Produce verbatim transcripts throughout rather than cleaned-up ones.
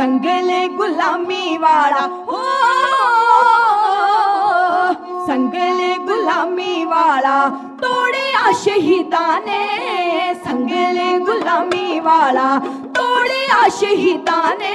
संगले गुलामी वाला हो, संगले गुलामी वाला तोड़िया शहीदां ने, संगले गुलामी वाला तोड़िया शहीदां ने।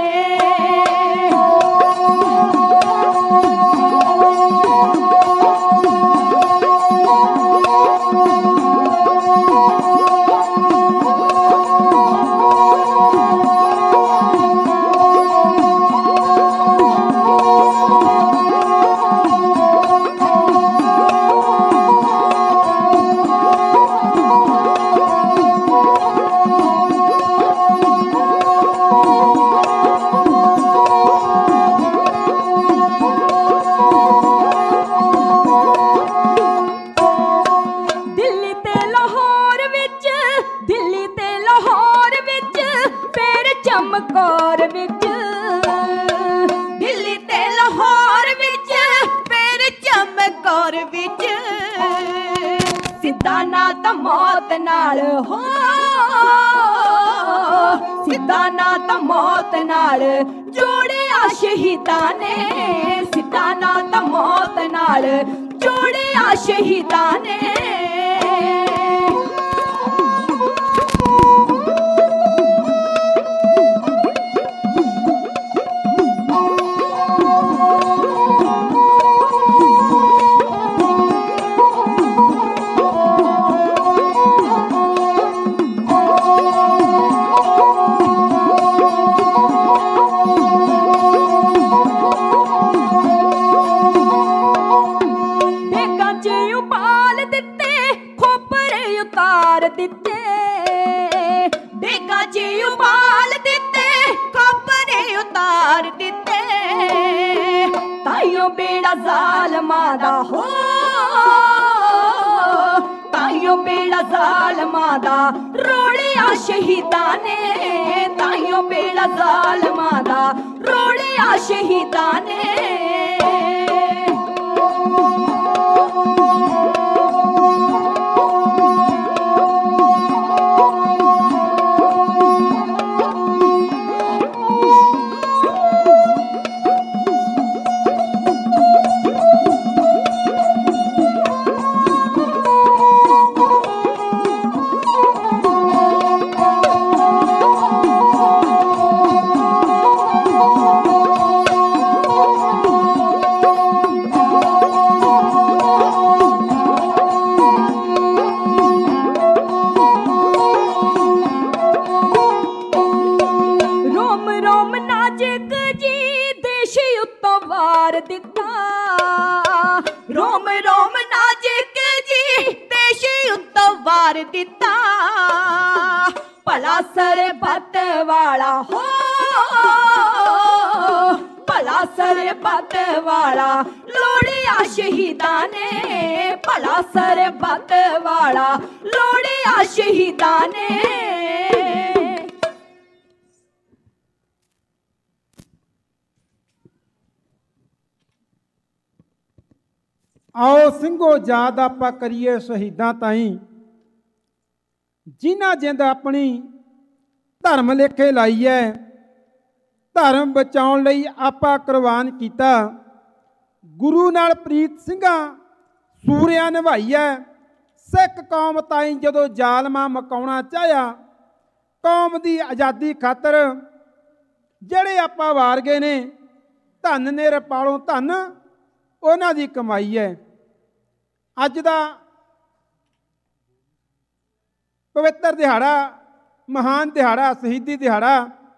चमकौर विच दिल्ली ते लाहौर विच फिर चमकौर विच सिद्धा नात मौत नाल हो, सिद्धा नात मौत नाल जोड़िया शहीदां ने, सिद्धा नात मौत नाल जोड़िया शहीदां ने। दिते डेगा च उबाल दिते, खपरे उतार दिते, ताइयों बेड़ा जालमां दा हो, ताइयों बेड़ा जालमां दा रोड़िया शहीदां ने, ताइयों बेड़ा जालमां दा रोड़िया शहीदां ने। रोम रोम नाजिक जी देश उत्तो वार दिता, भला सरबत वाला हो, भला सरबत वाला लोड़िया शहीदां ने, भला सरबत वाला लोड़िया शहीदां ने। आओ ਸਿੰਘੋ ਯਾਦ ਆਪਾਂ ਕਰੀਏ ਸ਼ਹੀਦਾਂ ਤਾਈਂ, ਜਿਨ੍ਹਾਂ ਜਿੰਦ ਆਪਣੀ ਧਰਮ ਲੇਖੇ ਲਾਈ ਹੈ, ਧਰਮ ਬਚਾਉਣ ਲਈ ਆਪਾਂ ਕੁਰਬਾਨ ਕੀਤਾ, ਗੁਰੂ ਨਾਲ ਪ੍ਰੀਤ ਸਿੰਘਾਂ ਸੂਰਿਆਂ ਨਿਭਾਈ ਹੈ। ਸਿੱਖ ਕੌਮ ਤਾਈਂ ਜਦੋਂ ਜ਼ਾਲਮਾਂ ਮਕਾਉਣਾ ਚਾਹਿਆ, ਕੌਮ ਦੀ ਆਜ਼ਾਦੀ ਖਾਤਰ ਜਿਹੜੇ ਆਪਾਂ ਵਾਰ ਗਏ ਨੇ, ਧੰਨ ਨੇ ਰਪਾਲੋਂ ਧੰਨ ਉਹਨਾਂ ਦੀ ਕਮਾਈ ਹੈ। ਅੱਜ ਦਾ ਪਵਿੱਤਰ ਦਿਹਾੜਾ, ਮਹਾਨ ਦਿਹਾੜਾ, ਸ਼ਹੀਦੀ ਦਿਹਾੜਾ,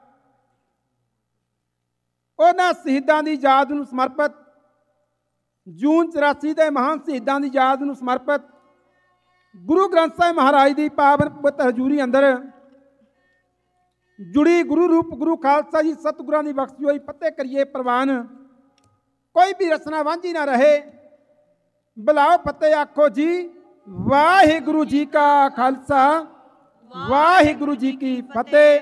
ਉਹਨਾਂ ਸ਼ਹੀਦਾਂ ਦੀ ਯਾਦ ਨੂੰ ਸਮਰਪਿਤ, ਜੂਨ ਚੁਰਾਸੀ ਦੇ ਮਹਾਨ ਸ਼ਹੀਦਾਂ ਦੀ ਯਾਦ ਨੂੰ ਸਮਰਪਿਤ ਗੁਰੂ ਗ੍ਰੰਥ ਸਾਹਿਬ ਮਹਾਰਾਜ ਦੀ ਪਾਵਨ ਪਵਿੱਤਰ ਹਜ਼ੂਰੀ ਅੰਦਰ जुड़ी गुरु रूप गुरु खालसा जी सतगुरां दी बख्शी होई फतेह करिए प्रवान। कोई भी रचना वांझी ना रहे, बुलाओ फतेह आखो जी वाहिगुरु जी का खालसा वाहिगुरु जी की फतेह।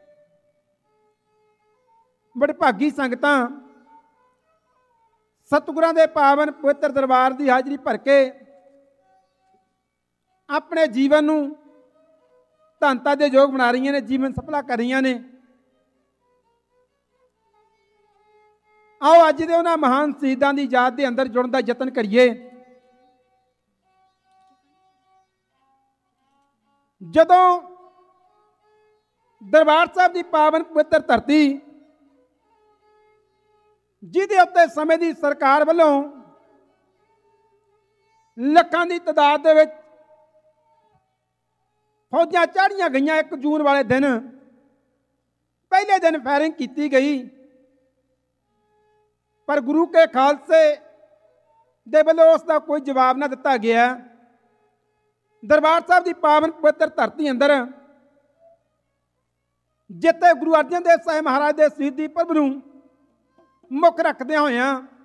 बड़े भागी संगतां सतगुरां दे पावन पवित्र दरबार की हाजरी भर के अपने जीवन नूं धनता दे योग बना रही ने, जीवन सफला कर रही ने। आओ अज दे उन्हां महान शहीदां दी याद दे अंदर जुड़न दा यतन करिए। जदों दरबार साहब की पावन पवित्र धरती जिहदे उत्ते समय की सरकार वालों लखां की तादाद दे विच फौजां चाढ़ियां गईयां, एक जून वाले दिन पहले दिन फायरिंग की गई, पर गुरु के खालसे दे वल्लों उसका कोई जवाब ना दिता गया। दरबार साहब की पावन पवित्र धरती अंदर जिथे गुरु अर्जन देव साहिब महाराज के शहीदी पर्व नूं मुख रखदे होया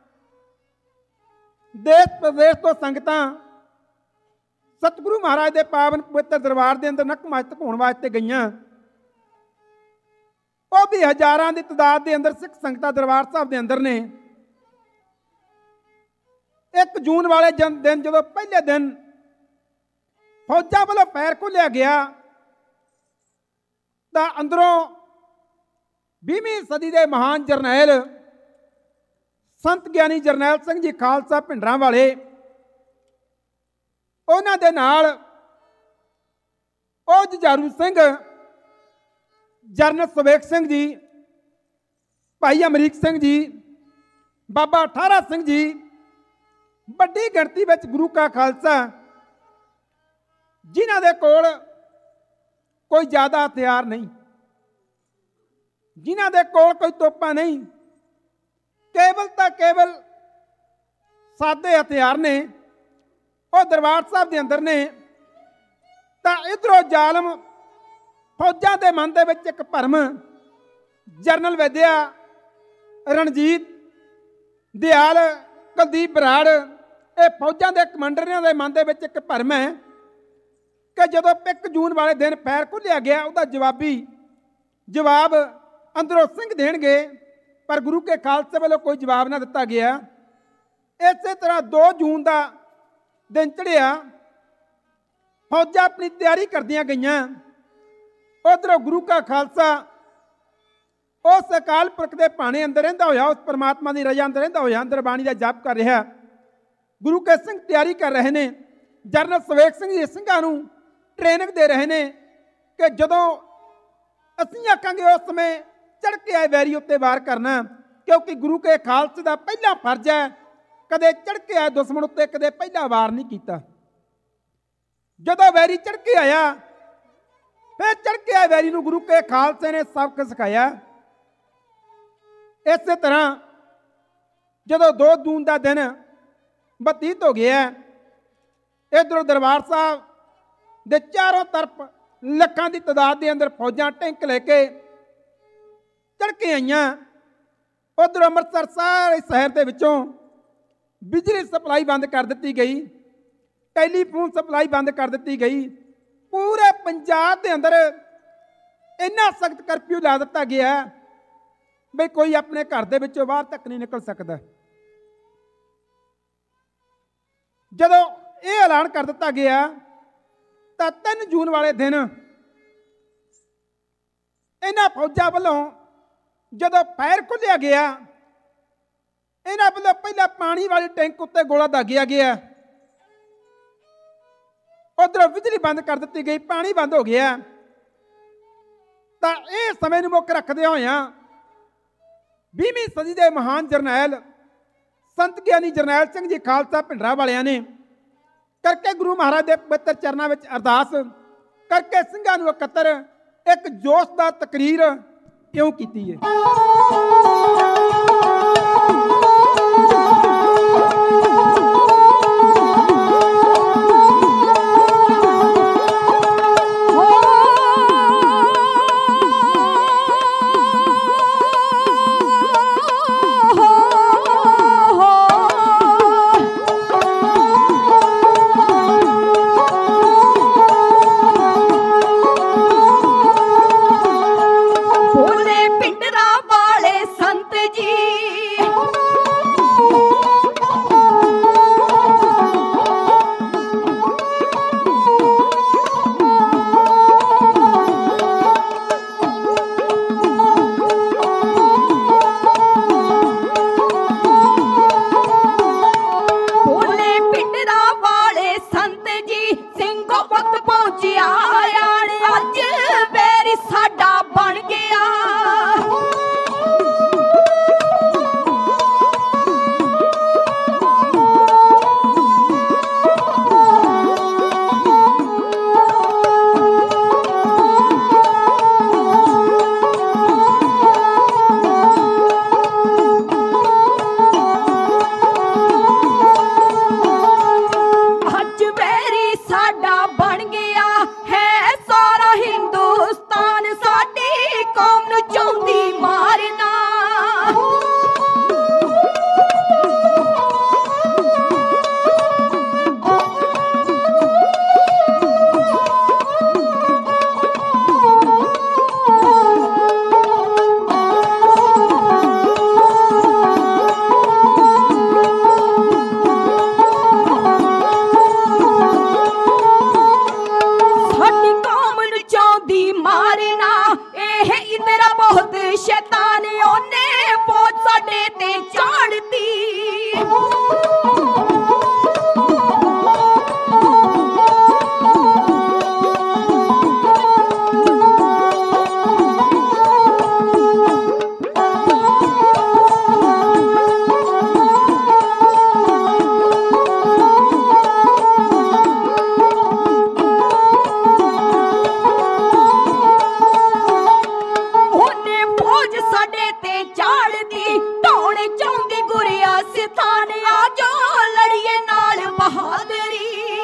देश प्रदेश तो संगतां सतगुरु महाराज के पावन पवित्र दरबार के अंदर नतमस्तक होने वास्ते गईयां। वो भी हजारां की तादाद के अंदर सिख संगतां दरबार साहब के अंदर ने। एक जून वाले जन दिन जो पहले दिन फौजां वालों पैर खोलिया गया तो अंदरों बीसवीं सदी के महान जरनैल संत ज्ञानी जरनैल सिंह जी खालसा भिंडरां वाले, उन्हां दे नाल ओ जुझारू सिंह, जरनल सुबेग सिंह जी, भाई अमरीक सिंह जी, बाबा अठारा सिंह जी, बड़ी गिणती में गुरु का खालसा जिन्हां दे कोल कोई ज़्यादा हथियार नहीं, जिन्हां दे कोल कोई तोपा नहीं, केवल तो केवल सादे हथियार ने, वो दरबार साहब के अंदर ने। तो इधरों जालम फौजां के मन के एक भरम, जरनल वैद्या, रणजीत, दयाल, कुलदीप बराड़, ये फौजां के कमांडरियां के मन के एक भरम है कि जदों एक जून वाले दिन पैर खुलिया गया उसका जवाबी जवाब अंदरों सिंह देणगे, पर गुरु के खालसे वालों कोई जवाब ना दिता गया। इस तरह दो जून का दिन चढ़िया, फौजां अपनी तैयारी करदियां गईयां। उधरों गुरु का खालसा उस अकाल पुरख के भाने अंदर रहिंदा होया, उस परमात्मा की रजा अंदर रहिंदा होया अंदर बाणी का जाप कर रहा। गुरु के सिंह तैयारी कर रहे हैं। जरनल सुबेग सिंह जी सिंघां नूं ट्रेनिंग दे रहे हैं कि जदों असीं आखांगे उस समय चढ़ के आए वैरी उत्ते वार करना, क्योंकि गुरु के खालसे का पहला फर्ज है कदे चढ़ के आए दुश्मन उत्ते कदे पहला वार नहीं किया। जदों वैरी चढ़ के आया फिर चढ़ के आए वैरी नूं गुरु के खालसे ने सबक सिखाया। इस तरह जदों दो जून का दिन बतीत हो गया, इधरों दरबार साहब दे चारों तरफ लखां की तादाद के अंदर फौजां टैंक लेके चढ़ के आईयां। उधर अमृतसर सारे शहर के विचों बिजली सप्लाई बंद कर दी गई, टैलीफोन सप्लाई बंद कर दी गई। पूरे पंजाब के अंदर इन्ना सख्त करफ्यू ला दिता गया बई कोई अपने घर के विचों बाहर तक नहीं निकल सकता। जदों ये ऐलान कर दिता गया तो तीन जून वाले दिन इन्हां फौजां वालों जदों फायर खुलिया गया, इन्हां वालों पहला पानी वाली टैंक उत्ते गोला दागिया गया, उधरों बिजली बंद कर दी गई, पानी बंद हो गया। तो यह समय नूं मुख रखदे होया बीसवीं सदी के महान जरनैल संत ज्ञानी जरनैल सिंह जी खालसा भिंडरां वालियां ने करके गुरु महाराज के पवित्र चरणों में अरदास करके सिंघां नूं इकत्तर एक जोश का तकरीर क्यों की है। भोले भिंडरां वाले संत ਫੌਜ ਸਾਡੇ ਤੇ ਝਾੜਦੀ ਢਾਉਣੇ ਚਾਹੁੰਦੀ ਗੁਰਿਆ ਸਥਾਨ ਆਜੋ ਲੜੀਏ ਨਾਲ ਬਹਾਦਰੀ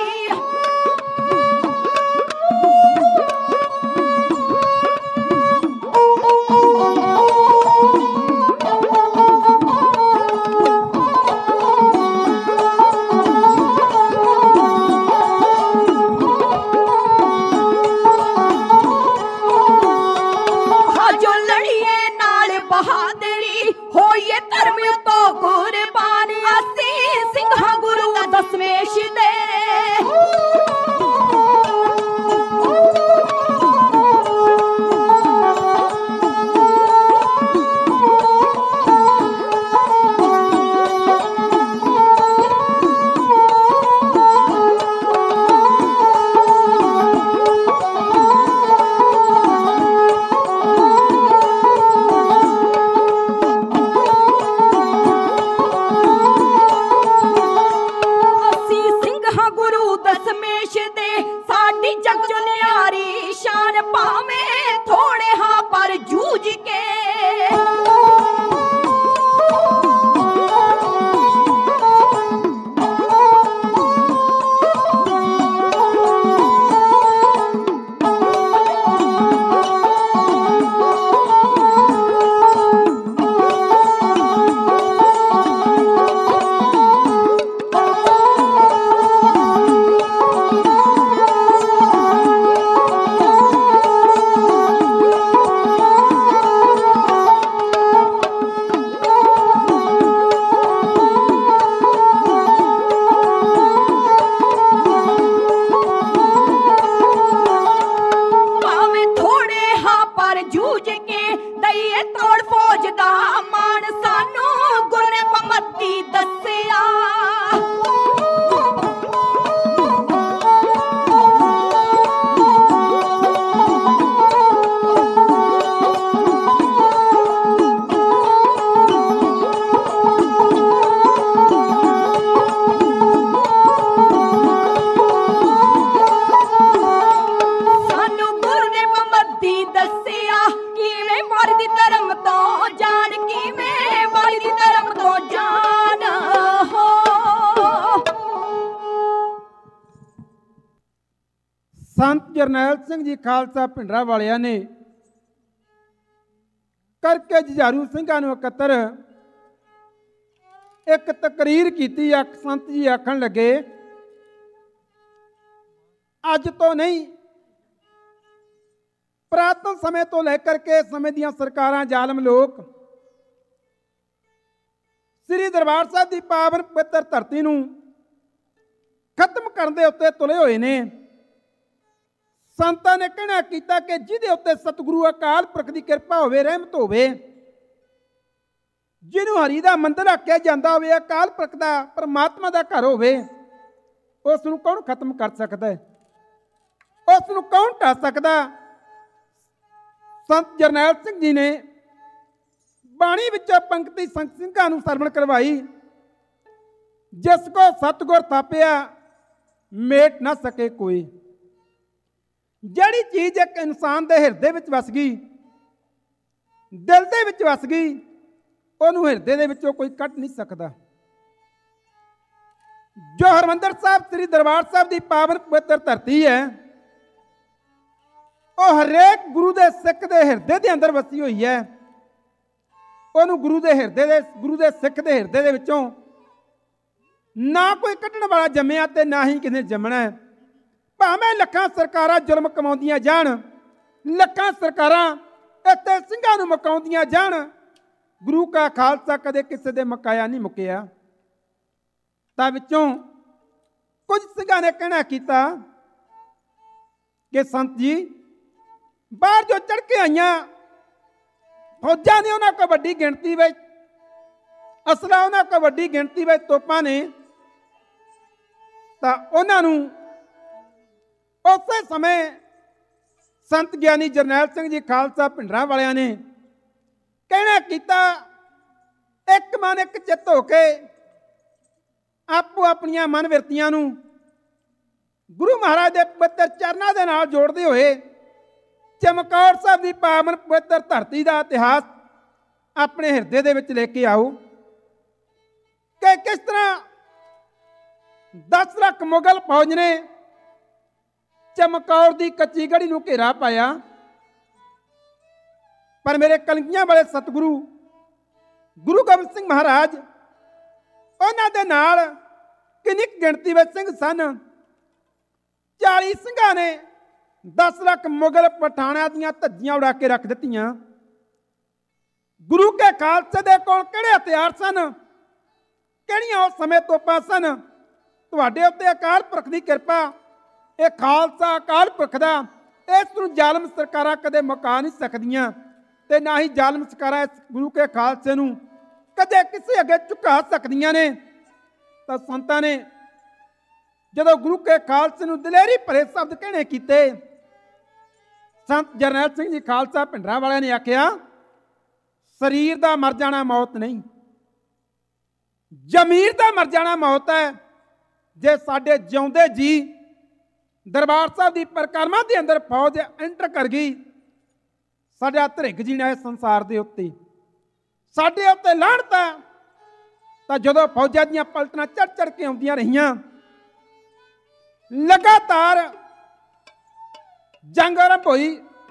ਬਹਾਦਰੀ ਹੋਈਏ ਧਰਮ ਤੋਂ ਕੁਰਬਾਨ ਅਸੀਂ ਸਿੰਘਾਂ ਗੁਰੂ ਦਸਮੇਸ਼ ਦੇ ਸੰਤ ਜਰਨੈਲ ਸਿੰਘ ਜੀ ਖਾਲਸਾ ਭਿੰਡਰਾਂ ਵਾਲਿਆਂ ਨੇ ਕਰਕੇ ਜੁਝਾਰੂ ਸਿੰਘਾਂ ਨੂੰ ਇਕੱਤਰ ਇੱਕ ਤਕਰੀਰ ਕੀਤੀ। ਆਖ ਸੰਤ ਜੀ ਆਖਣ ਲੱਗੇ, ਅੱਜ ਤੋਂ ਨਹੀਂ ਪੁਰਾਤਨ ਸਮੇਂ ਤੋਂ ਲੈ ਕਰਕੇ ਇਸ ਸਮੇਂ ਦੀਆਂ ਸਰਕਾਰਾਂ ਜ਼ਾਲਮ ਲੋਕ ਸ੍ਰੀ ਦਰਬਾਰ ਸਾਹਿਬ ਦੀ ਪਾਵਨ ਪਵਿੱਤਰ ਧਰਤੀ ਨੂੰ ਖਤਮ ਕਰਨ ਦੇ ਉੱਤੇ ਤੁਲੇ ਹੋਏ ਨੇ। ਸੰਤਾਂ ਨੇ ਕਹਿਣਾ ਕੀਤਾ ਕਿ ਜਿਹਦੇ ਉੱਤੇ ਸਤਿਗੁਰੂ ਅਕਾਲ ਪੁਰਖ ਦੀ ਕਿਰਪਾ ਹੋਵੇ, ਰਹਿਮਤ ਹੋਵੇ, ਜਿਹਨੂੰ ਹਰੀ ਦਾ ਮੰਦਰ ਆਖਿਆ ਜਾਂਦਾ ਹੋਵੇ, ਅਕਾਲ ਪੁਰਖ ਦਾ ਪਰਮਾਤਮਾ ਦਾ ਘਰ ਹੋਵੇ, ਉਸ ਨੂੰ ਕੌਣ ਖਤਮ ਕਰ ਸਕਦਾ ਹੈ? ਉਸ ਨੂੰ ਕੌਣ ਢਾ ਸਕਦਾ? ਸੰਤ ਜਰਨੈਲ ਸਿੰਘ ਜੀ ਨੇ ਬਾਣੀ ਵਿੱਚੋਂ ਪੰਕਤੀ ਸੰਤ ਸਿੰਘਾਂ ਨੂੰ ਸਰਵਣ ਕਰਵਾਈ। ਜਿਸ ਕੋ ਸਤਿਗੁਰ ਥਾਪਿਆ ਮੇਟ ਨਾ ਸਕੇ ਕੋਈ। ਜਿਹੜੀ ਚੀਜ਼ ਇੱਕ ਇਨਸਾਨ ਦੇ ਹਿਰਦੇ ਵਿੱਚ ਵਸ ਗਈ, ਦਿਲ ਦੇ ਵਿੱਚ ਵਸ ਗਈ, ਉਹਨੂੰ ਹਿਰਦੇ ਦੇ ਵਿੱਚੋਂ ਕੋਈ ਕੱਢ ਨਹੀਂ ਸਕਦਾ। ਜੋ ਹਰਿਮੰਦਰ ਸਾਹਿਬ ਸ੍ਰੀ ਦਰਬਾਰ ਸਾਹਿਬ ਦੀ ਪਾਵਨ ਪਵਿੱਤਰ ਧਰਤੀ ਹੈ, ਉਹ ਹਰੇਕ ਗੁਰੂ ਦੇ ਸਿੱਖ ਦੇ ਹਿਰਦੇ ਦੇ ਅੰਦਰ ਵਸੀ ਹੋਈ ਹੈ। ਉਹਨੂੰ ਗੁਰੂ ਦੇ ਹਿਰਦੇ ਦੇ ਗੁਰੂ ਦੇ ਸਿੱਖ ਦੇ ਹਿਰਦੇ ਦੇ ਵਿੱਚੋਂ ਨਾ ਕੋਈ ਕੱਢਣ ਵਾਲਾ ਜੰਮਿਆ ਤੇ ਨਾ ਹੀ ਕਿਸੇ ਜੰਮਣਾ ਹੈ। ਭਾਵੇਂ ਲੱਖਾਂ ਸਰਕਾਰਾਂ ਜ਼ੁਲਮ ਕਮਾਉਂਦੀਆਂ ਜਾਣ, ਲੱਖਾਂ ਸਰਕਾਰਾਂ ਇੱਥੇ ਸਿੰਘਾਂ ਨੂੰ ਮੁਕਾਉਂਦੀਆਂ ਜਾਣ, ਗੁਰੂ ਕਾ ਖਾਲਸਾ ਕਦੇ ਕਿਸੇ ਦੇ ਮੁਕਾਇਆ ਨਹੀਂ ਮੁੱਕਿਆ। ਤਾਂ ਵਿੱਚੋਂ ਕੁਝ ਸਿੰਘਾਂ ਨੇ ਕਹਿਣਾ ਕੀਤਾ ਕਿ ਸੰਤ ਜੀ, ਬਾਹਰ ਜੋ ਚੜ੍ਹ ਕੇ ਆਈਆਂ ਫੌਜਾਂ ਨੇ, ਉਹਨਾਂ ਕੋਲ ਵੱਡੀ ਗਿਣਤੀ ਵਿੱਚ ਅਸਲਾ, ਉਹਨਾਂ ਕੋਲ ਵੱਡੀ ਗਿਣਤੀ ਵਿੱਚ ਤੋਪਾਂ ਨੇ, ਤਾਂ ਉਹਨਾਂ ਨੂੰ ਉਸੇ ਸਮੇਂ ਸੰਤ ਗਿਆਨੀ ਜਰਨੈਲ ਸਿੰਘ ਜੀ ਖਾਲਸਾ ਭਿੰਡਰਾਂ ਵਾਲਿਆਂ ਨੇ ਕਹਿਣਾ ਕੀਤਾ, ਇੱਕ ਮਨ ਇੱਕ ਚਿੱਤ ਹੋ ਕੇ ਆਪੋ ਆਪਣੀਆਂ ਮਨ ਵਿਰਤੀਆਂ ਨੂੰ ਗੁਰੂ ਮਹਾਰਾਜ ਦੇ ਪਵਿੱਤਰ ਚਰਨਾਂ ਦੇ ਨਾਲ ਜੋੜਦੇ ਹੋਏ ਚਮਕੌਰ ਸਾਹਿਬ ਦੀ ਪਾਵਨ ਪਵਿੱਤਰ ਧਰਤੀ ਦਾ ਇਤਿਹਾਸ ਆਪਣੇ ਹਿਰਦੇ ਦੇ ਵਿੱਚ ਲੈ ਕੇ ਆਓ ਕਿ ਕਿਸ ਤਰ੍ਹਾਂ ਦਸ ਲੱਖ ਮੁਗਲ ਫੌਜ ਨੇ ਚਮਕੌਰ ਦੀ ਕੱਚੀ ਗੜੀ ਨੂੰ ਘੇਰਾ ਪਾਇਆ, ਪਰ ਮੇਰੇ ਕਲਗੀਆਂ ਵਾਲੇ ਸਤਿਗੁਰੂ ਗੁਰੂ ਗੋਬਿੰਦ ਸਿੰਘ ਮਹਾਰਾਜ ਉਹਨਾਂ ਦੇ ਨਾਲ ਕਿੰਨੀ ਗਿਣਤੀ ਵਿੱਚ ਸਿੰਘ ਸਨ। ਚਾਲੀ ਸਿੰਘਾਂ ਨੇ ਦਸ ਲੱਖ ਮੁਗਲ ਪਠਾਣਾਂ ਦੀਆਂ ਧੱਜੀਆਂ ਉਡਾ ਕੇ ਰੱਖ ਦਿੱਤੀਆਂ। ਗੁਰੂ ਕੇ ਖਾਲਸੇ ਦੇ ਕੋਲ ਕਿਹੜੇ ਹਥਿਆਰ ਸਨ, ਕਿਹੜੀਆਂ ਉਸ ਸਮੇਂ ਤੋਪਾਂ ਸਨ? ਤੁਹਾਡੇ ਉੱਤੇ ਅਕਾਲ ਪੁਰਖ ਦੀ ਕਿਰਪਾ, ਇਹ ਖਾਲਸਾ ਅਕਾਲ ਪੁਰਖ ਦਾ, ਇਸ ਨੂੰ ਜ਼ਾਲਮ ਸਰਕਾਰਾਂ ਕਦੇ ਮੁਕਾ ਨਹੀਂ ਸਕਦੀਆਂ ਤੇ ਨਾ ਹੀ ਜ਼ਾਲਮ ਸਰਕਾਰਾਂ ਇਸ ਗੁਰੂ ਕੇ ਖਾਲਸੇ ਨੂੰ ਕਦੇ ਕਿਸੇ ਅੱਗੇ ਝੁਕਾ ਸਕਦੀਆਂ ਨੇ। ਤਾਂ ਸੰਤਾਂ ਨੇ ਜਦੋਂ ਗੁਰੂ ਕੇ ਖਾਲਸੇ ਨੂੰ ਦਲੇਰੀ ਭਰੇ ਸ਼ਬਦ ਕਹਿਣੇ ਕੀਤੇ, ਸੰਤ ਜਰਨੈਲ ਸਿੰਘ ਜੀ ਖਾਲਸਾ ਭਿੰਡਰਾਂ ਵਾਲਿਆਂ ਨੇ ਆਖਿਆ, ਸਰੀਰ ਦਾ ਮਰ ਜਾਣਾ ਮੌਤ ਨਹੀਂ, ਜ਼ਮੀਰ ਦਾ ਮਰ ਜਾਣਾ ਮੌਤ ਹੈ। ਜੇ ਸਾਡੇ ਜਿਉਂਦੇ ਜੀ ਦਰਬਾਰ ਸਾਹਿਬ ਦੀ ਪਰਿਕਰਮਾ ਦੇ ਅੰਦਰ ਫੌਜ ਐਂਟਰ ਕਰ ਗਈ, ਸਾਡਾ ਧਰਿੰਗ ਜੀਣਾ ਇਸ ਸੰਸਾਰ ਦੇ ਉੱਤੇ, ਸਾਡੇ ਉੱਤੇ ਲਾਹਣਤ ਹੈ। ਤਾਂ ਜਦੋਂ ਫੌਜਾਂ ਦੀਆਂ ਪਲਟਨਾਂ ਚੜ ਚੜ ਕੇ ਆਉਂਦੀਆਂ ਰਹੀਆਂ, ਲਗਾਤਾਰ ਜੰਗ ਆਰੰਭ ਹੋਈ,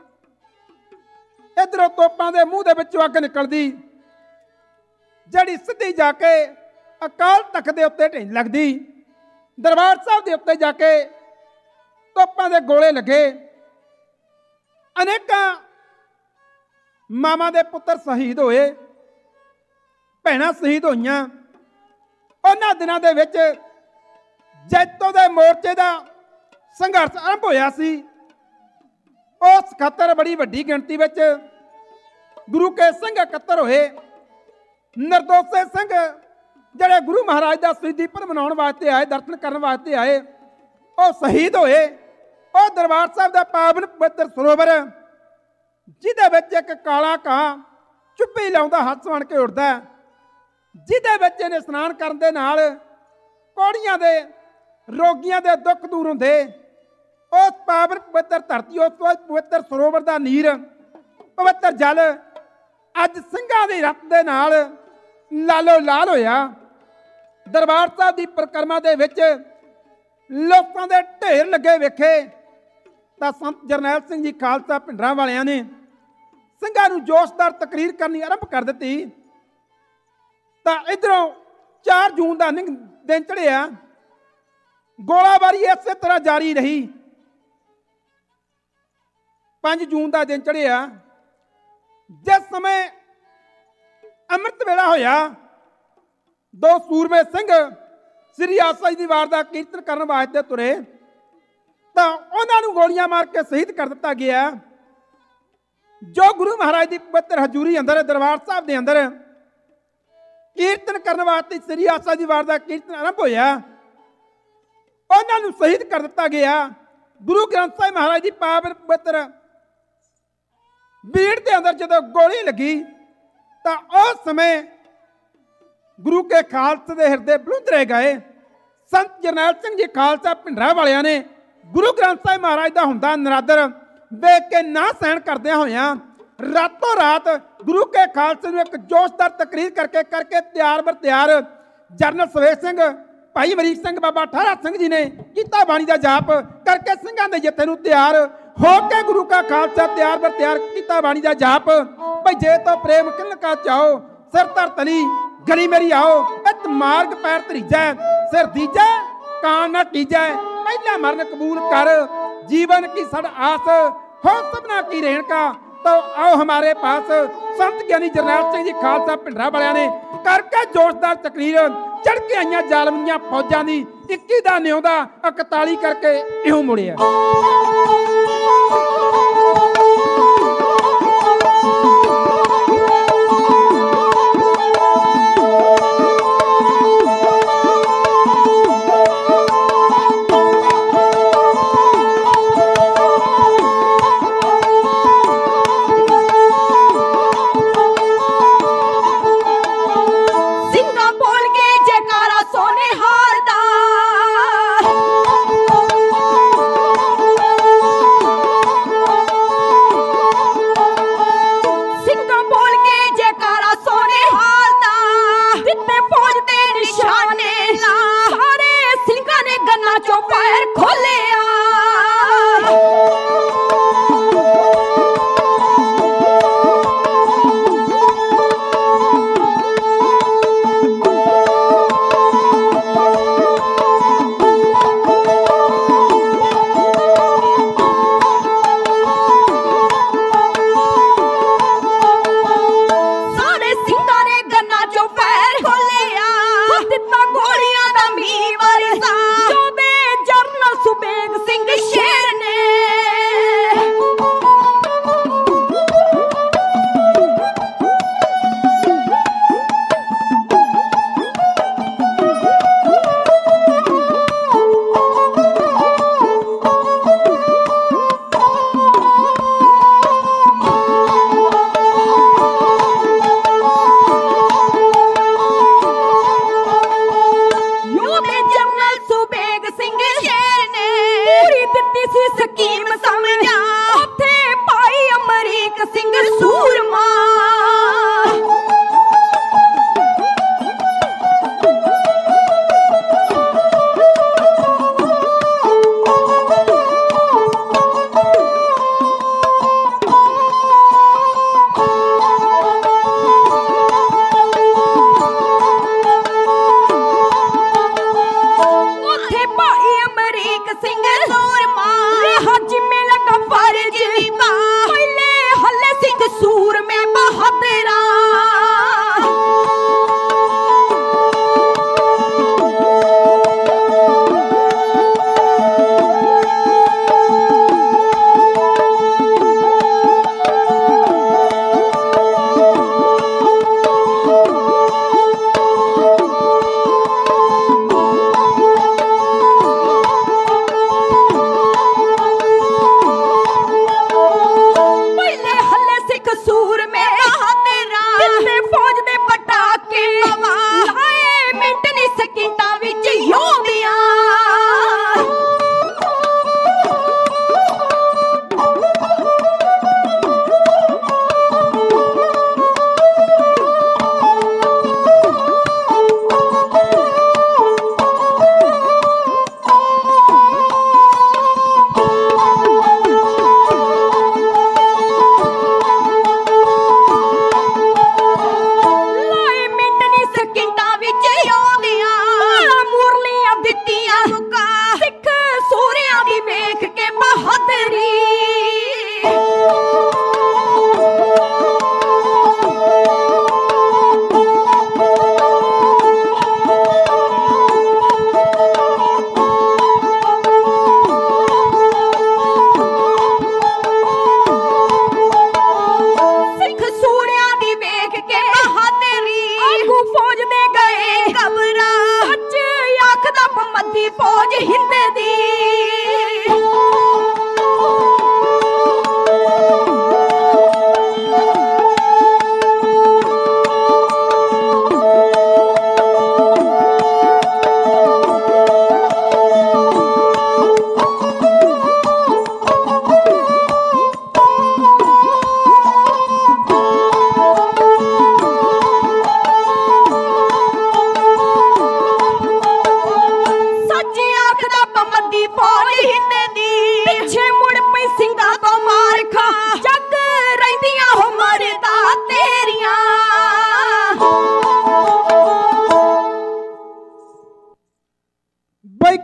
ਇਧਰੋਂ ਤੋਪਾਂ ਦੇ ਮੂੰਹ ਦੇ ਵਿੱਚੋਂ ਅੱਗ ਨਿਕਲਦੀ, ਜਿਹੜੀ ਸਿੱਧੀ ਜਾ ਕੇ ਅਕਾਲ ਤਖਤ ਦੇ ਉੱਤੇ ਢਹਿ ਲੱਗਦੀ। ਦਰਬਾਰ ਸਾਹਿਬ ਦੇ ਉੱਤੇ ਜਾ ਕੇ ਤੋਪਾਂ ਦੇ ਗੋਲੇ ਲੱਗੇ, ਅਨੇਕਾਂ ਮਾਵਾਂ ਦੇ ਪੁੱਤਰ ਸ਼ਹੀਦ ਹੋਏ, ਭੈਣਾਂ ਸ਼ਹੀਦ ਹੋਈਆਂ। ਉਹਨਾਂ ਦਿਨਾਂ ਦੇ ਵਿੱਚ ਜੈਤੋ ਦੇ ਮੋਰਚੇ ਦਾ ਸੰਘਰਸ਼ ਆਰੰਭ ਹੋਇਆ ਸੀ। ਉਸ ਖਾਤਰ ਬੜੀ ਵੱਡੀ ਗਿਣਤੀ ਵਿੱਚ ਗੁਰੂ ਕੇ ਸਿੰਘ ਇਕੱਤਰ ਹੋਏ। ਨਿਰਦੋਸ਼ੇ ਸਿੰਘ ਜਿਹੜੇ ਗੁਰੂ ਮਹਾਰਾਜ ਦਾ ਸ਼ਹੀਦੀ ਪੁਰਬ ਮਨਾਉਣ ਵਾਸਤੇ ਆਏ, ਦਰਸ਼ਨ ਕਰਨ ਵਾਸਤੇ ਆਏ, ਉਹ ਸ਼ਹੀਦ ਹੋਏ। ਉਹ ਦਰਬਾਰ ਸਾਹਿਬ ਦਾ ਪਾਵਨ ਪਵਿੱਤਰ ਸਰੋਵਰ, ਜਿਹਦੇ ਵਿੱਚ ਇੱਕ ਕਾਲਾ ਕਾਂ ਚੁੱਪੀ ਲਾਉਂਦਾ ਹੱਥ ਬਣ ਕੇ ਉੱਡਦਾ, ਜਿਹਦੇ ਵਿੱਚ ਇਹਨੇ ਇਸ਼ਨਾਨ ਕਰਨ ਦੇ ਨਾਲ ਕੋੜੀਆਂ ਦੇ ਰੋਗੀਆਂ ਦੇ ਦੁੱਖ ਦੂਰ ਹੁੰਦੇ, ਉਸ ਪਾਵਨ ਪਵਿੱਤਰ ਧਰਤੀ, ਉਸ ਪਵਿੱਤਰ ਸਰੋਵਰ ਦਾ ਨੀਰ, ਪਵਿੱਤਰ ਜਲ ਅੱਜ ਸਿੰਘਾਂ ਦੀ ਰੱਤ ਦੇ ਨਾਲ ਲਾਲੋ ਲਾਲ ਹੋਇਆ। ਦਰਬਾਰ ਸਾਹਿਬ ਦੀ ਪਰਿਕਰਮਾ ਦੇ ਵਿੱਚ ਲੋਕਾਂ ਦੇ ਢੇਰ ਲੱਗੇ ਵੇਖੇ ਤਾਂ ਸੰਤ ਜਰਨੈਲ ਸਿੰਘ ਜੀ ਖਾਲਸਾ ਭਿੰਡਰਾਂ ਵਾਲਿਆਂ ਨੇ ਸਿੰਘਾਂ ਨੂੰ ਜੋਸ਼ਦਾਰ ਤਕਰੀਰ ਕਰਨੀ ਆਰੰਭ ਕਰ ਦਿੱਤੀ। ਤਾਂ ਇਧਰੋਂ ਚਾਰ ਜੂਨ ਦਾ ਦਿਨ ਚੜ੍ਹਿਆ, ਗੋਲਾਬਾਰੀ ਇਸੇ ਤਰ੍ਹਾਂ ਜਾਰੀ ਰਹੀ। ਪੰਜ ਜੂਨ ਦਾ ਦਿਨ ਚੜ੍ਹਿਆ, ਜਿਸ ਸਮੇਂ ਅੰਮ੍ਰਿਤ ਵੇਲਾ ਹੋਇਆ, ਦੋ ਸੂਰਮੇ ਸਿੰਘ ਸ੍ਰੀ ਆਸਾ ਜੀ ਦੀ ਵਾਰ ਦਾ ਕੀਰਤਨ ਕਰਨ ਵਾਸਤੇ ਤੁਰੇ ਤਾਂ ਉਹਨਾਂ ਨੂੰ ਗੋਲੀਆਂ ਮਾਰ ਕੇ ਸ਼ਹੀਦ ਕਰ ਦਿੱਤਾ ਗਿਆ। ਜੋ ਗੁਰੂ ਮਹਾਰਾਜ ਦੀ ਪਵਿੱਤਰ ਹਜ਼ੂਰੀ ਅੰਦਰ ਦਰਬਾਰ ਸਾਹਿਬ ਦੇ ਅੰਦਰ ਕੀਰਤਨ ਕਰਨ ਵਾਸਤੇ ਸ੍ਰੀ ਆਸਾ ਜੀ ਵਾਰ ਦਾ ਕੀਰਤਨ ਆਰੰਭ ਹੋਇਆ, ਉਹਨਾਂ ਨੂੰ ਸ਼ਹੀਦ ਕਰ ਦਿੱਤਾ ਗਿਆ। ਗੁਰੂ ਗ੍ਰੰਥ ਸਾਹਿਬ ਮਹਾਰਾਜ ਦੀ ਪਾਵਨ ਪਵਿੱਤਰ ਬੀੜ ਦੇ ਅੰਦਰ ਜਦੋਂ ਗੋਲੀ ਲੱਗੀ ਤਾਂ ਉਸ ਸਮੇਂ ਗੁਰੂ ਕੇ ਖਾਲਸੇ ਦੇ ਹਿਰਦੇ ਬਲੁੰਦਰੇ ਗਏ। ਸੰਤ ਜਰਨੈਲ ਸਿੰਘ ਜੀ ਖਾਲਸਾ ਭਿੰਡਰਾਂ ਵਾਲਿਆਂ ਨੇ ਗੁਰੂ ਗ੍ਰੰਥ ਸਾਹਿਬ ਮਹਾਰਾਜ ਦਾ ਹੁੰਦਾ ਨਰਾਦਰ ਵੇਖ ਕੇ ਨਾ ਸਹਿਣ ਕਰਦਿਆਂ ਹੋਇਆਂ ਰਾਤੋਂ ਰਾਤ ਗੁਰੂ ਕੇ ਖਾਲਸੇ ਨੂੰ ਇੱਕ ਜੋਸ਼ਦਾਰ ਤਕਰੀਰ ਕਰਕੇ ਕਰਕੇ ਤਿਆਰ ਬਰ ਤਿਆਰ ਜਰਨਲ ਸਵੇਰ ਸਿੰਘ, ਭਾਈ ਅਮਰੀਕ ਸਿੰਘ, ਬਾਬਾ ਠਾਰਾ ਸਿੰਘ ਜੀ ਨੇ ਕੀਤਾ ਬਾਣੀ ਦਾ ਜਾਪ ਕਰਕੇ ਸਿੰਘਾਂ ਦੇ ਜਥੇ ਨੂੰ ਤਿਆਰ ਹੋ ਕੇ ਗੁਰੂ ਕਾ ਖਾਲਸਾ ਤਿਆਰ ਬਰ ਤਿਆਰ ਕੀਤਾ ਬਾਣੀ ਦਾ ਜਾਪ। ਭਈ ਜੇ ਤੋ ਪ੍ਰੇਮ ਕਿਨ ਕਾ ਚਾਓ, ਸਿਰ ਧਰ ਤਲੀ ਗਲੀ ਮੇਰੀ ਆਓ, ਇਤ ਮਾਰਗ ਪੈਰ ਧਰੀਜੈ, ਸਿਰ ਦੀਜੈ ਕਾਨ ਨਾ ਕੀਜੈ, ਪਹਿਲਾ ਮਰਨ ਕਬੂਲ ਕਰ, जीवन की सड़ आस हो सबना की रेणका। तो आओ हमारे पास संत ज्ञानी जरनैल सिंह जी खालसा भिंडरा वालियां ने करके जोशदार तकरीर चढ़ के आईयां जालमियां फौजां दी इक्की दा न्योंदा इकताली करके इहों मुड़िया।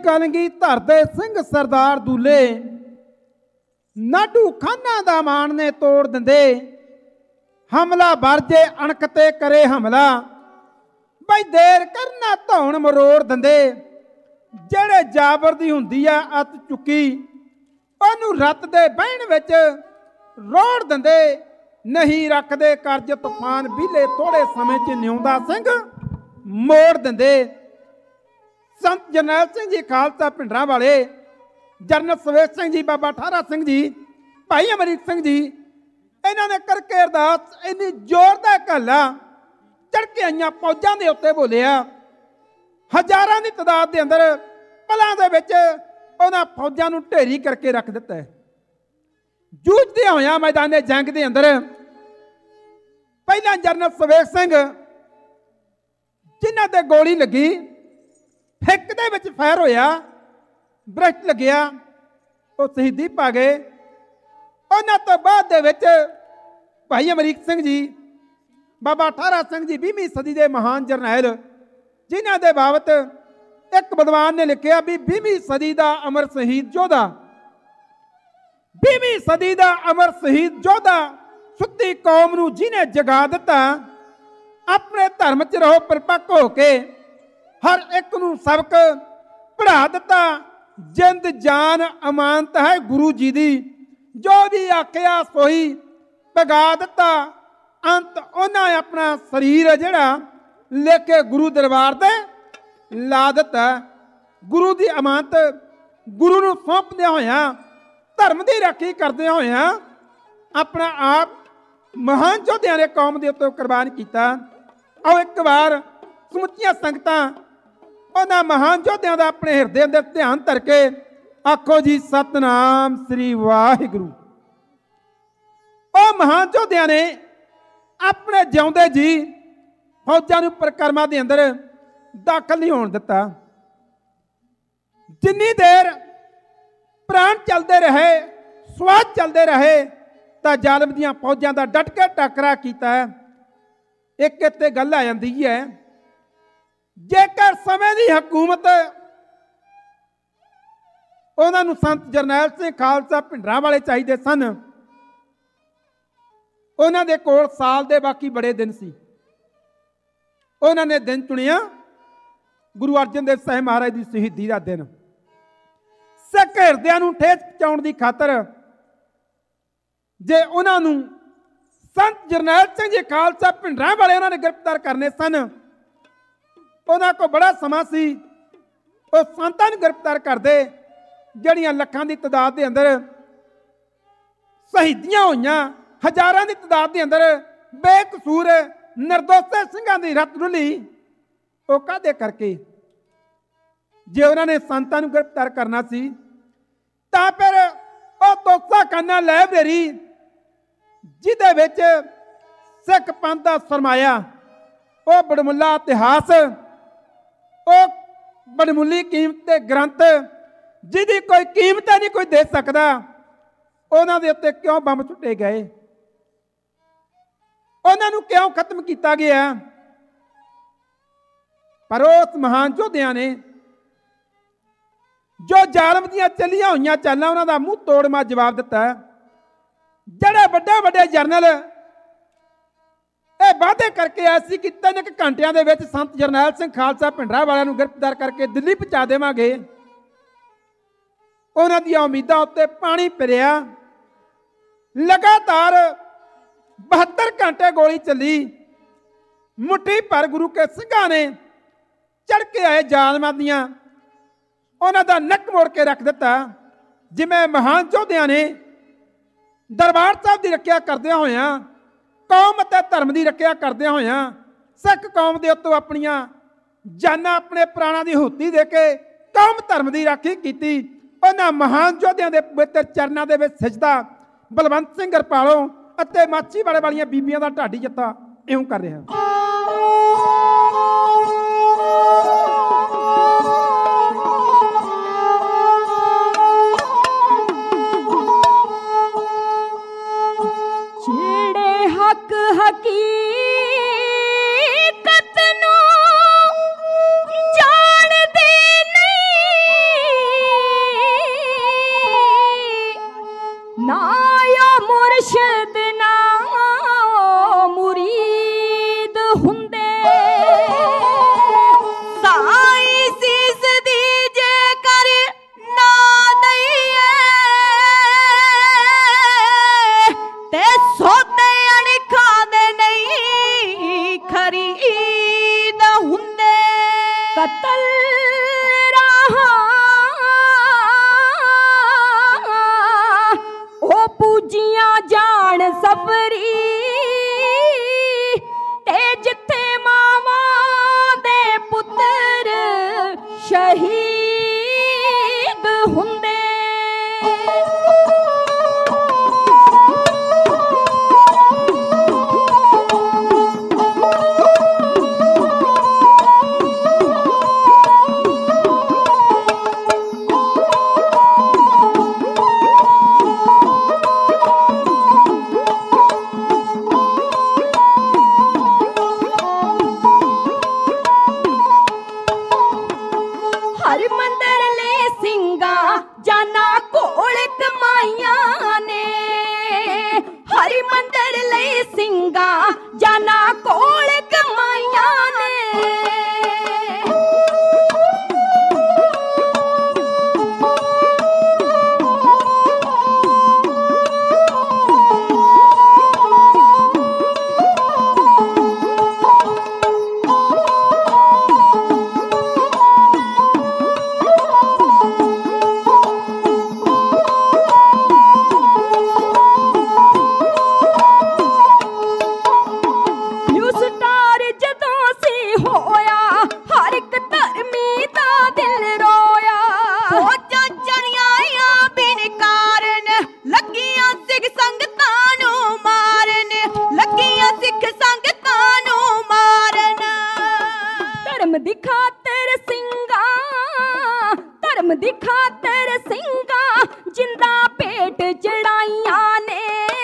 ਕਲਗੀਧਰ ਦੇ ਸਿੰਘ ਸਰਦਾਰ ਦੂਲੇ ਨਾਢੂ ਖਾਨਾ ਦਾ ਮਾਣ ਨੇ ਤੋੜ ਦਿੰਦੇ। ਹਮਲਾ ਵਰਜੇ ਅਣਖ ਤੇ ਕਰੇ ਹਮਲਾ, ਬਈ ਦੇਰ ਕਰਨਾ ਧੌਣ ਮਰੋੜ ਦਿੰਦੇ। ਜਿਹੜੇ ਜਾਬਰ ਦੀ ਹੁੰਦੀ ਆ ਅੱਤ ਚੁੱਕੀ, ਉਹਨੂੰ ਰੱਤ ਦੇ ਬਹਿਣ ਵਿੱਚ ਰੋੜ ਦਿੰਦੇ। ਨਹੀਂ ਰੱਖਦੇ ਕਰਜ਼ ਤੂਫਾਨ ਬੀਲੇ, ਥੋੜੇ ਸਮੇਂ 'ਚ ਨਿਉਂਦਾ ਸਿੰਘ ਮੋੜ ਦਿੰਦੇ। ਸੰਤ ਜਰਨੈਲ ਸਿੰਘ ਜੀ ਖਾਲਸਾ ਭਿੰਡਰਾਂ ਵਾਲੇ, ਜਰਨਲ ਸਵੇਸ਼ ਸਿੰਘ ਜੀ, ਬਾਬਾ ਠਾਰਾ ਸਿੰਘ ਜੀ, ਭਾਈ ਅਮਰੀਕ ਸਿੰਘ ਜੀ, ਇਹਨਾਂ ਨੇ ਕਰਕੇ ਅਰਦਾਸ ਇੰਨੀ ਜ਼ੋਰਦਾਰ ਘਾਲਾ ਚੜ ਕੇ ਆਈਆਂ ਫੌਜਾਂ ਦੇ ਉੱਤੇ ਬੋਲਿਆ। ਹਜ਼ਾਰਾਂ ਦੀ ਤਾਦਾਦ ਦੇ ਅੰਦਰ ਪਲਾਂ ਦੇ ਵਿੱਚ ਉਹਨਾਂ ਫੌਜਾਂ ਨੂੰ ਢੇਰੀ ਕਰਕੇ ਰੱਖ ਦਿੱਤਾ। ਜੂਝਦੇ ਹੋਇਆਂ ਮੈਦਾਨੇ ਜੰਗ ਦੇ ਅੰਦਰ ਪਹਿਲਾਂ ਜਰਨਲ ਸਵੇਸ਼ ਸਿੰਘ, ਜਿਨ੍ਹਾਂ ਤੇ ਗੋਲੀ ਲੱਗੀ, ਹਿੱਕ ਦੇ ਵਿੱਚ ਫਾਇਰ ਹੋਇਆ, ਬ੍ਰਸ਼ਟ ਲੱਗਿਆ, ਉਹ ਸ਼ਹੀਦੀ ਪਾ ਗਏ। ਉਹਨਾਂ ਤੋਂ ਬਾਅਦ ਦੇ ਵਿੱਚ ਭਾਈ ਅਮਰੀਕ ਸਿੰਘ ਜੀ, ਬਾਬਾ ਠਾਰਾ ਸਿੰਘ ਜੀ, ਵੀਹਵੀਂ ਸਦੀ ਦੇ ਮਹਾਨ ਜਰਨੈਲ, ਜਿਨ੍ਹਾਂ ਦੇ ਬਾਬਤ ਇੱਕ ਵਿਦਵਾਨ ਨੇ ਲਿਖਿਆ ਵੀ ਵੀਹਵੀਂ ਸਦੀ ਦਾ ਅਮਰ ਸ਼ਹੀਦ ਯੋਧਾ, ਵੀਹਵੀਂ ਸਦੀ ਦਾ ਅਮਰ ਸ਼ਹੀਦ ਯੋਧਾ, ਸੁੱਤੀ ਕੌਮ ਨੂੰ ਜਿਹਨੇ ਜਗਾ ਦਿੱਤਾ। ਆਪਣੇ ਧਰਮ 'ਚ ਰਹੋ ਪਰਪੱਕ ਹੋ ਕੇ, ਹਰ ਇੱਕ ਨੂੰ ਸਬਕ ਪੜ੍ਹਾ ਦਿੱਤਾ। ਜਿੰਦ ਜਾਨ ਅਮਾਨਤ ਹੈ ਗੁਰੂ ਜੀ ਦੀ, ਜੋ ਵੀ ਆਖਿਆ ਸੋਈ ਪਗਾ ਦਿੱਤਾ। ਅੰਤ ਉਹਨਾਂ ਆਪਣਾ ਸਰੀਰ ਜਿਹੜਾ ਲੈ ਕੇ ਗੁਰੂ ਦਰਬਾਰ ਤੇ ਲਾ ਦਿੱਤਾ। ਗੁਰੂ ਦੀ ਅਮਾਨਤ ਗੁਰੂ ਨੂੰ ਸੌਂਪਦਿਆਂ ਹੋਇਆਂ, ਧਰਮ ਦੀ ਰਾਖੀ ਕਰਦਿਆਂ ਹੋਇਆਂ ਆਪਣਾ ਆਪ ਮਹਾਨ ਯੋਧਿਆਂ ਨੇ ਕੌਮ ਦੇ ਉੱਤੇ ਕੁਰਬਾਨ ਕੀਤਾ। ਆਓ ਇੱਕ ਵਾਰ ਸਮੁੱਚੀਆਂ ਸੰਗਤਾਂ ਉਹਨਾਂ ਮਹਾਨ ਯੋਧਿਆਂ ਦਾ ਆਪਣੇ ਹਿਰਦੇ ਅੰਦਰ ਧਿਆਨ ਧਰ ਕੇ ਆਖੋ ਜੀ, ਸਤਨਾਮ ਸ੍ਰੀ ਵਾਹਿਗੁਰੂ। ਉਹ ਮਹਾਨ ਯੋਧਿਆਂ ਨੇ ਆਪਣੇ ਜਿਉਂਦੇ ਜੀ ਫੌਜਾਂ ਨੂੰ ਪਰਿਕਰਮਾ ਦੇ ਅੰਦਰ ਦਾਖਲ ਨਹੀਂ ਹੋਣ ਦਿੱਤਾ। ਜਿੰਨੀ ਦੇਰ ਪ੍ਰਾਣ ਚੱਲਦੇ ਰਹੇ, ਸਵਾਸ ਚੱਲਦੇ ਰਹੇ, ਤਾਂ ਜ਼ਾਲਮ ਦੀਆਂ ਫੌਜਾਂ ਦਾ ਡਟ ਕੇ ਟਾਕਰਾ ਕੀਤਾ। ਇੱਕ ਇੱਥੇ ਗੱਲ ਆ ਜਾਂਦੀ ਹੈ, ਜੇਕਰ ਸਮੇਂ ਦੀ ਹਕੂਮਤ ਉਹਨਾਂ ਨੂੰ ਸੰਤ ਜਰਨੈਲ ਸਿੰਘ ਖਾਲਸਾ ਭਿੰਡਰਾਂ ਵਾਲੇ ਚਾਹੀਦੇ ਸਨ, ਉਹਨਾਂ ਦੇ ਕੋਲ ਸਾਲ ਦੇ ਬਾਕੀ ਬੜੇ ਦਿਨ ਸੀ। ਉਹਨਾਂ ਨੇ ਦਿਨ ਚੁਣਿਆ ਗੁਰੂ ਅਰਜਨ ਦੇਵ ਸਾਹਿਬ ਮਹਾਰਾਜ ਦੀ ਸ਼ਹੀਦੀ ਦਾ ਦਿਨ। ਸਿੱਖ ਹਿਰਦਿਆਂ ਨੂੰ ਠੇਸ ਪਹੁੰਚਾਉਣ ਦੀ ਖਾਤਰ ਜੇ ਉਹਨਾਂ ਨੂੰ ਸੰਤ ਜਰਨੈਲ ਸਿੰਘ ਜੀ ਖਾਲਸਾ ਭਿੰਡਰਾਂ ਵਾਲੇ ਉਹਨਾਂ ਨੇ ਗ੍ਰਿਫਤਾਰ ਕਰਨੇ ਸਨ, ਉਹਨਾਂ ਕੋਲ ਬੜਾ ਸਮਾਂ ਸੀ। ਉਹ ਸੰਤਾਂ ਨੂੰ ਗ੍ਰਿਫਤਾਰ ਕਰਦੇ, ਜਿਹੜੀਆਂ ਲੱਖਾਂ ਦੀ ਤਾਦਾਦ ਦੇ ਅੰਦਰ ਸ਼ਹੀਦੀਆਂ ਹੋਈਆਂ, ਹਜ਼ਾਰਾਂ ਦੀ ਤਾਦਾਦ ਦੇ ਅੰਦਰ ਬੇਕਸੂਰ ਨਿਰਦੋਸ਼ ਸਿੰਘਾਂ ਦੀ ਰੱਤ ਰੁਲੀ। ਉਹ ਕਾਹਦੇ ਕਰਕੇ? ਜੇ ਉਹਨਾਂ ਨੇ ਸੰਤਾਂ ਨੂੰ ਗ੍ਰਿਫਤਾਰ ਕਰਨਾ ਸੀ ਤਾਂ ਫਿਰ ਉਹ ਤੋਸਾ ਖਾਨਾ ਲਾਇਬ੍ਰੇਰੀ, ਜਿਹਦੇ ਵਿੱਚ ਸਿੱਖ ਪੰਥ ਦਾ ਸਰਮਾਇਆ, ਉਹ ਬੜਮੁੱਲਾ ਇਤਿਹਾਸ, ਉਹ ਬੜਮੁੱਲੀ ਕੀਮਤ ਦੇ ਗ੍ਰੰਥ, ਜਿਹਦੀ ਕੋਈ ਕੀਮਤ ਨਹੀਂ ਕੋਈ ਦੇ ਸਕਦਾ, ਉਹਨਾਂ ਦੇ ਉੱਤੇ ਕਿਉਂ ਬੰਬ ਸੁੱਟੇ ਗਏ? ਉਹਨਾਂ ਨੂੰ ਕਿਉਂ ਖਤਮ ਕੀਤਾ ਗਿਆ? ਪਰ ਉਸ ਮਹਾਨ ਯੋਧਿਆਂ ਨੇ ਜੋ ਜ਼ਾਲਮ ਦੀਆਂ ਚੱਲੀਆਂ ਹੋਈਆਂ ਚਾਲਾਂ, ਉਹਨਾਂ ਦਾ ਮੂੰਹ ਤੋੜਮਾ ਜਵਾਬ ਦਿੱਤਾ। ਜਿਹੜੇ ਵੱਡੇ ਵੱਡੇ ਜਰਨਲ ਇਹ ਵਾਅਦੇ ਕਰਕੇ ਆਏ ਸੀ ਕਿ ਤਿੰਨ ਕੁ ਘੰਟਿਆਂ ਦੇ ਵਿੱਚ ਸੰਤ ਜਰਨੈਲ ਸਿੰਘ ਖਾਲਸਾ ਭਿੰਡਰਾਂ ਵਾਲਿਆਂ ਨੂੰ ਗ੍ਰਿਫਤਾਰ ਕਰਕੇ ਦਿੱਲੀ ਪਹੁੰਚਾ ਦੇਵਾਂਗੇ, ਉਹਨਾਂ ਦੀਆਂ ਉਮੀਦਾਂ ਉੱਤੇ ਪਾਣੀ ਫਿਰਿਆ। ਲਗਾਤਾਰ ਬਹੱਤਰ ਘੰਟੇ ਗੋਲੀ ਚੱਲੀ। ਮੁੱਠੀ ਭਰ ਗੁਰੂ ਕੇ ਸਿੰਘਾਂ ਨੇ ਚੜ ਕੇ ਆਏ ਜ਼ਾਲਮਾਂ ਦੀਆਂ, ਉਹਨਾਂ ਦਾ ਨੱਕ ਮੋੜ ਕੇ ਰੱਖ ਦਿੱਤਾ। ਜਿਵੇਂ ਮਹਾਨ ਯੋਧਿਆਂ ਨੇ ਦਰਬਾਰ ਸਾਹਿਬ ਦੀ ਰੱਖਿਆ ਕਰਦਿਆਂ ਹੋਇਆਂ, ਕੌਮ ਅਤੇ ਧਰਮ ਦੀ ਰੱਖਿਆ ਕਰਦਿਆਂ ਹੋਇਆਂ, ਸਿੱਖ ਕੌਮ ਦੇ ਉੱਤੋਂ ਆਪਣੀਆਂ ਜਾਨਾਂ, ਆਪਣੇ ਪ੍ਰਾਣਾਂ ਦੀ ਹੁਤੀ ਦੇ ਕੇ ਕੌਮ ਧਰਮ ਦੀ ਰਾਖੀ ਕੀਤੀ। ਉਹਨਾਂ ਮਹਾਨ ਯੋਧਿਆਂ ਦੇ ਪਵਿੱਤਰ ਚਰਨਾਂ ਦੇ ਵਿੱਚ ਸਜਦਾ ਬਲਵੰਤ ਸਿੰਘ ਹਰਪਾਲੋਂ ਅਤੇ ਮਾਛੀਵਾੜੇ ਵਾਲੀਆਂ ਬੀਬੀਆਂ ਦਾ ਢਾਡੀ ਜੱਥਾ ਇਉਂ ਕਰ ਰਿਹਾ। ਜਿਹੜੇ ਹੱਕ ਹਕੀਕਤ ਨੂੰ ਜਾਣਦੇ ਨਹੀਂ, ਸ਼ਹੀਦ ਹੁੰਦੇ ਕਤਲ ਰਾਹਾਂ ਉਹ ਪੂਜੀਆਂ ਜਾਣ ਸਫਰੀ ਤੇ ਜਿੱਥੇ ਮਾਵਾਂ ਦੇ ਪੁੱਤਰ ਸ਼ਹੀਦ ਹੁੰਦੇ ਹਰਿਮੰਦਰ ਲਈ ਸਿੰਘਾਂ ਜਾਨਾਂ ਕੋਲ ਕਮਾਈਆਂ ਨੇ ਹਰਿਮੰਦਰ ਲਈ ਸਿੰਘਾਂ ਜਾਨਾਂ ਕੋਲ ਕਮਾਈਆਂ ਨੇ ਧਰਮ ਦੀ ਖਾਤਰ ਸਿੰਘਾਂ ਧਰਮ ਦੀ ਖਾਤਰ ਸਿੰਘਾਂ ਜਿੰਦਾ ਭੇਟ ਚੜਾਈਆਂ ਨੇ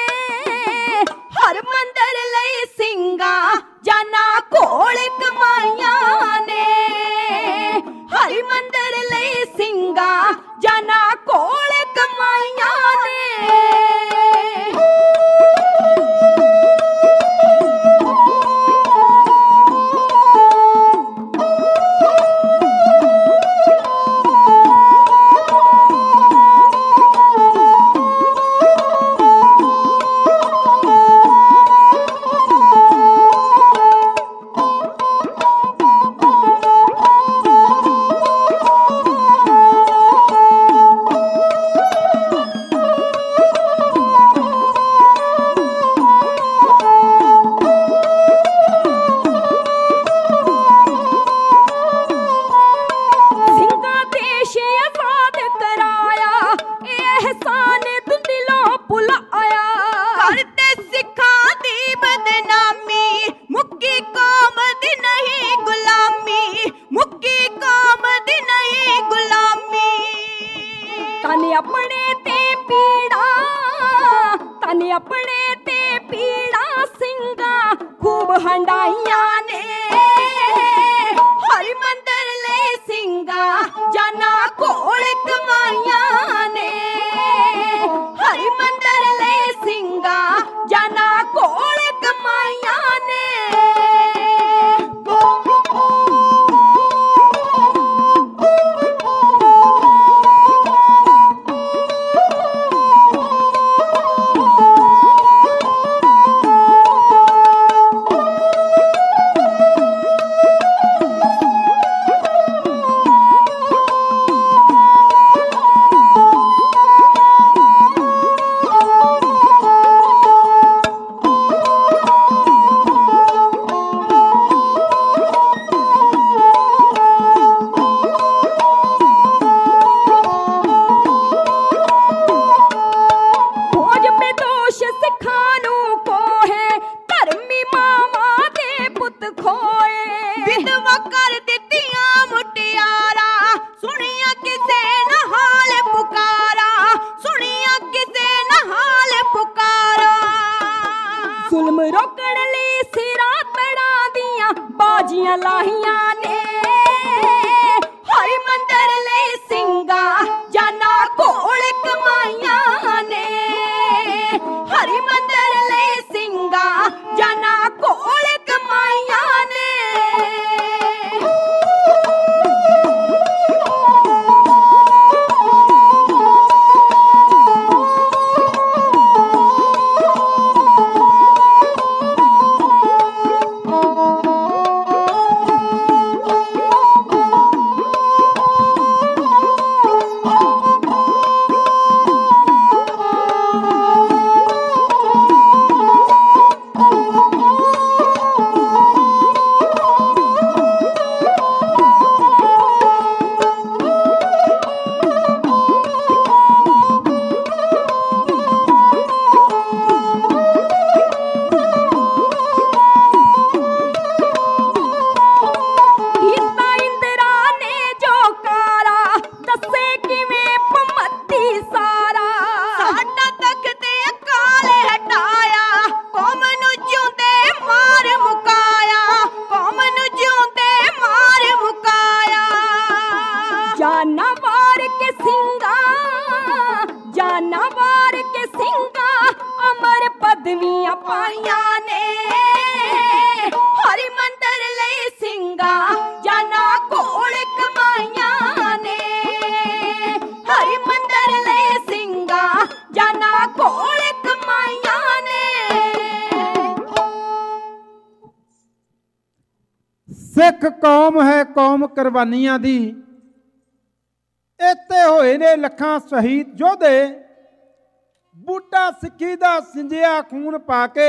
ਹਰਿਮੰਦਰ ਲਈ ਸਿੰਘਾਂ ਜਾਨਾਂ ਕੋਲ ਕਮਾਈਆਂ ਨੇ ਹਰਿਮੰਦਰ ਲਈ ਸਿੰਘਾਂ ਜਾਨਾਂ ਕੋਲ ਕਮਾਈਆਂ ਨੇ ਆਪਣੇ ਤੇ ਪੀੜਾ ਤਨ ਆਪਣੇ ਤੇ ਪੀੜਾ ਸਿੰਘਾਂ ਖੂਬ ਹੰਡਾਈਆਂ ਨੇ ਹਰਿਮੰਦਰ ਲਈ ਸਿੰਘਾਂ ਜਾਨਾਂ ਕੋਲ ਕਮਾਈਆਂ ਨੇ ਹਰਿਮੰਦਰ ਲਈ ਸਿੰਘਾਂ ਜਾਨਾਂ ਕੋਲ ਕਮਾਈਆਂ ਨੇ ਜ਼ੁਲਮ ਰੋਕਣ ਲਈ ਸਿਰਾਂ ਤੜਾਂ ਦੀਆਂ ਬਾਜੀਆਂ ਲਾਹੀਆਂ ਨੇ ਹਰਿਮੰਦਰ ਲਈ ਸਿੰਘਾਂ ਜਾਨਾਂ ਕੋਲ ਕਮਾਈਆਂ ਨੇ ਹਰਿਮੰਦਰ ਲਈ ਸਿੰਘਾਂ ਜਾਨਾਂ ਕੋਲ ਕਮਾਈਆਂ ਨੇ सिख कौम है कौम कुर्बानियां दी, इत्ते होए ने लखां शहीद योधे। बूटा सिक्खी दा सिंजिया खून पा के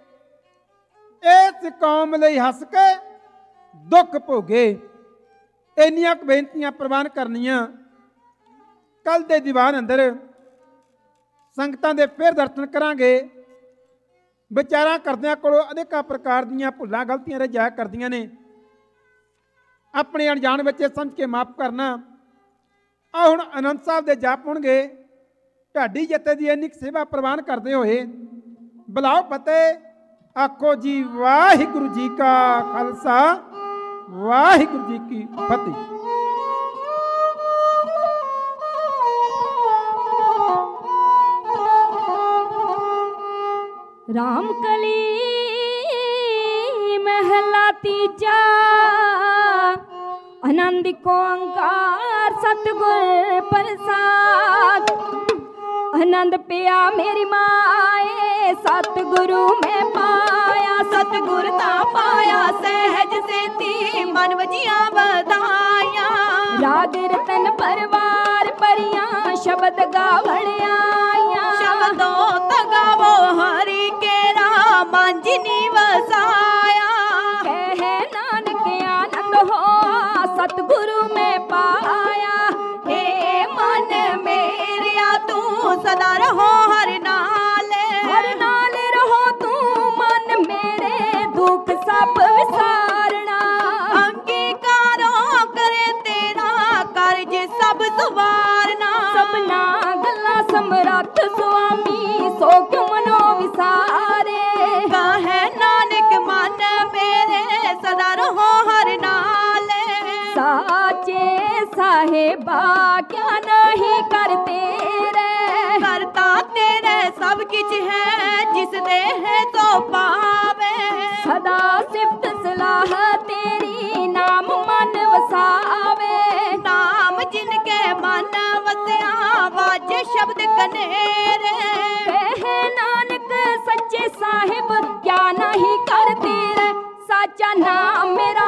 इस कौम लई हस के दुख भोगे। इन्नियां बेनतियां प्रवान करनियां। कल दे दीवान अंदर संगतां दे फिर दर्शन करांगे। विचारां करदियां कोलों अनेकां प्रकार दीयां भुल्लां गलतियां रह जाया करदियां ने। अपने अणजाण बच्चे समझ के माफ करना। आ हुण आनंद साहब दे जाप होणगे। ढाडी जत्थे दी इन्नी सेवा प्रवान करते हुए बुलाओ फतेह। आखो जी वाहिगुरू जी का खालसा वाहिगुरू जी की फतेह। राम कली महला तीजा, आनंद को अंकार सतगुर प्रसाद। आनंद पिया मेरी माए सतगुरु में पाया। सतगुर ता पाया सहज सेती मन वजिया बधाया। राग रतन परवार परियां शब्द गावण आया। शब्दों तगावो हरि केरा मांझनी वसाया। कहे नानक आनंद हो सतगुरु में पाया। हे मन मेरिया तू सदा रहो हर नाल। हर नाल रहो तू मन मेरे दुख सब विसारना। अंगीकारो करे तेरा कार्ज सब सवारना। सबना गल्ला समरथ स्वामी सो क्यों मनो विसारे। कहे नानक मन मेरे सदा रहो हर नाल। साचे साहेबा क्या नहीं करते रे। करता तेरे सब किछ है जिस दे है तो पावे। सदा सिफत सलाह तेरी नाम मन वसावे। नाम जिनके मन वसया वाजे शब्द कनेरे। कहे नानक सच्चे साहिब क्या नहीं करते रे। साचा नाम मेरा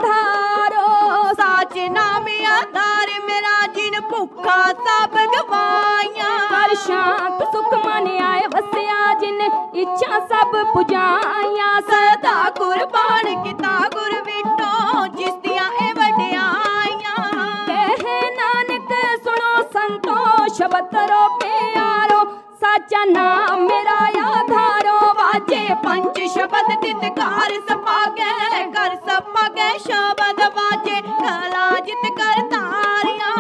आधारो। साचे नाम आधार मेरा जिन भुखा सब गवाइया। हर शांत सुख मन आए वसया जिन इच्छा सब पुजाइया। सदा कुर्बान किता गुर विटो जिस दिया ए वड्याइया। कहे नानक सुनो संतो शब्द रो प्यारो। साचा नाम मेरा आधारो। वाजे पंच शब्द तितकार सपागे कर सपागे शब्द वाजे कला जित कर तारिया।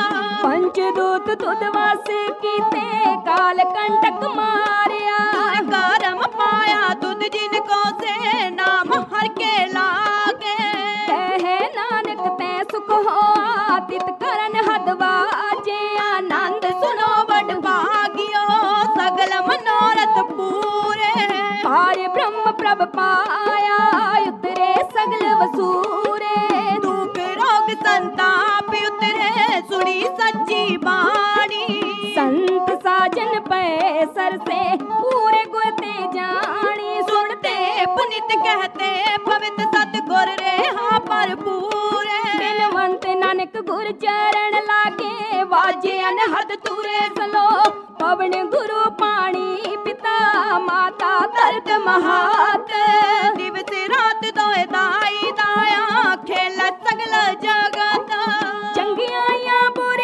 पंचदूत तुद वास कीते काल कंटक मारिया। करम पाया तुद जिनको से नाम हर के लागे। कहे नानक तै सुख हो तित करन हद वाजे। आनंद सुनो बड़ भागियो सगल मनोरथ पूरे। पार ब्रह्म प्रभ पाया उतरे सगल वसूरे। दुख रोग संताप उतरे सुनी सच्ची बाणी। संत साजन पे सर से पूरे गुर ते जानी। सुनते पुनित कहते पवित्र सतगुर रे हाँ पर पूरे। बिनवंत नानक गुर चरण लागे वाजे अनहद तुरे सलो। पवन गुरु पानी पिता माता दर्द महात। दिवस रात दोए दाई दाया खेल सगल जगत। चंगियां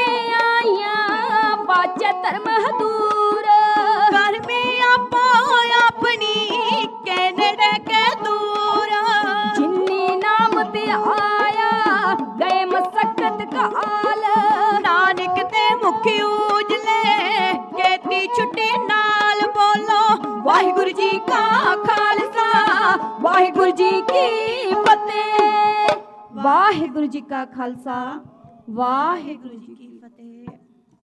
बुरियां वाचे धर्म दूर। कर्मी आपो अपनी कहने के दूर। जिन्नी नाम ते आया गए मसक्कत काल। नानक ते मुख उजले केती छुट्टी नाल बोलो। वाहिगुरु जी का खालसा वाहिगुरु जी की फतेह। वाहिगुरु जी का खालसा वाहिगुरु जी की